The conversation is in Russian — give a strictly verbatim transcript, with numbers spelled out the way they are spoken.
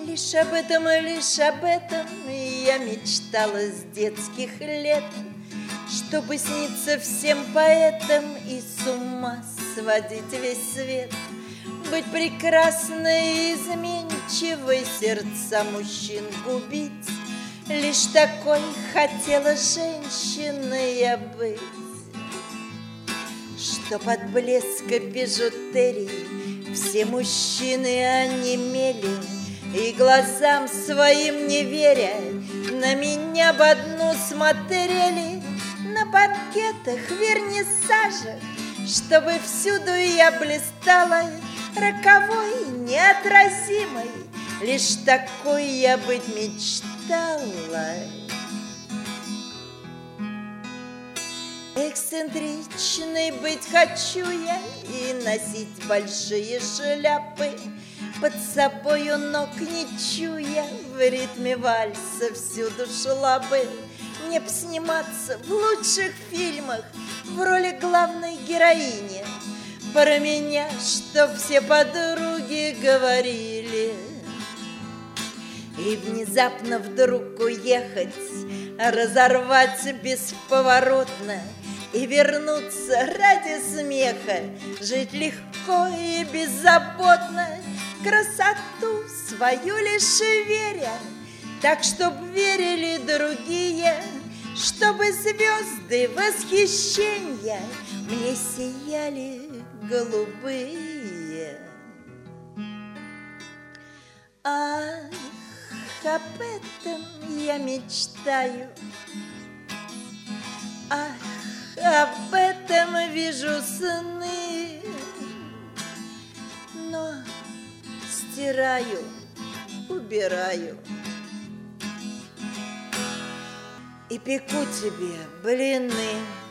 Лишь об этом, лишь об этом я мечтала с детских лет, чтобы сниться всем поэтам и с ума сводить весь свет. Быть прекрасной и изменчивой, сердца мужчин губить. Лишь такой хотела женщиной я быть, что под блеск бижутерии все мужчины онемели и глазам своим не веря на меня в одну смотрели. На банкетах, вернисажах, чтобы всюду я блистала роковой, неотразимой, лишь такой я быть мечтала. Эксцентричной быть хочу я и носить большие шляпы, под собою ног не чуя, в ритме вальса всюду шла бы. Мне б сниматься в лучших фильмах в роли главной героини, про меня, чтоб все подруги говорили. И внезапно вдруг уехать, разорвать бесповоротно и вернуться ради смеха, жить легко и беззаботно, красоту свою лишь веря, так, чтоб верили другие, чтобы звезды восхищения мне сияли голубые. Ах, об этом я мечтаю, ах, об этом вижу сны, но стираю, убираю и пеку тебе блины.